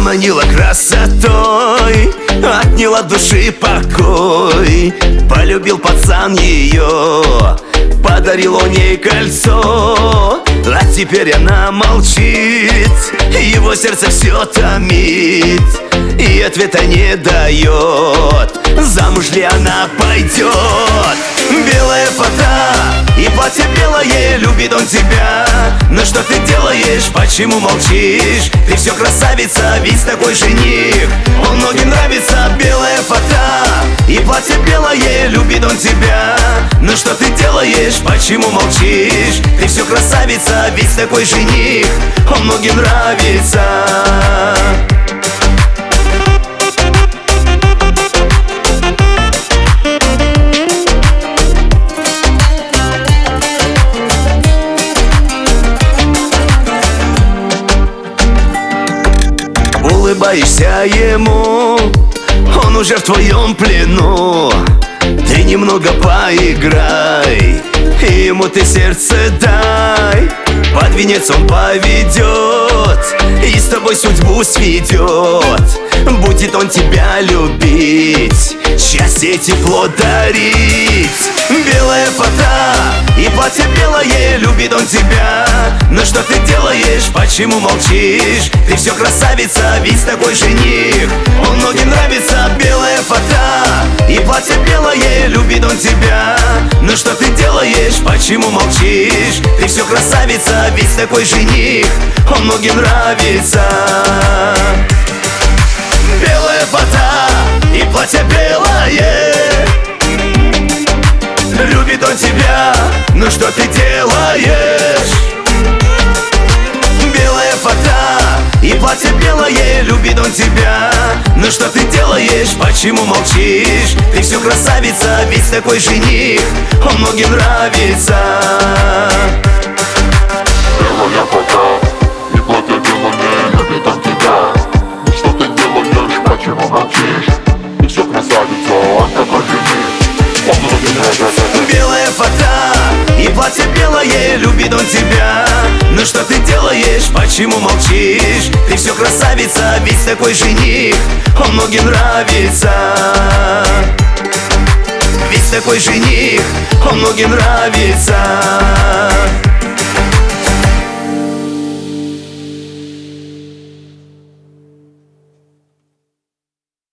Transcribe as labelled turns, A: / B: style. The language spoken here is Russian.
A: Заманила красотой, отняла души покой. Полюбил пацан ее, подарил он ей кольцо. А теперь она молчит, его сердце все томит и ответа не дает, замуж ли она пойдет. Белая фата и платье белое, любит он тебя. Но что ты делаешь, почему молчишь? Ты все красавица, ведь такой жених. Он многим нравится. Белая фата и платье белое, любит он тебя. Но что ты делаешь, почему молчишь? Ты все красавица, ведь такой жених. Он многим нравится. Улыбаешься ему, он уже в твоем плену. Ты немного поиграй, и ему ты сердце дай. Под венец он поведет и с тобой судьбу сведет. Будет он тебя любить, счастье и тепло дарить. Белая фата и платье белое, любит он тебя. Но что ты делаешь, почему молчишь? Ты все красавица, ведь такой жених. Он многим нравится. Белая фата и платье белое, любит он тебя. Но что ты делаешь, почему молчишь? Ты все красавица, ведь такой жених. Он многим нравится. Белая фата и платье белое, любит он тебя. Ну что ты делаешь? Белая фата и платье белое, любит он тебя. Ну что ты делаешь, почему молчишь? Ты все красавица, ведь такой жених. Он многим нравится.
B: Белая фата и платье белое, любит он тебя. Ну что ты делаешь, почему молчишь? Ты все красавица, он такой жених. Он многим нравится.
A: Белая фата и платье белое, любит он тебя. Ну что ты делаешь, почему молчишь? Ты все красавица, ведь такой жених. Он многим нравится. Ведь такой жених, он многим нравится.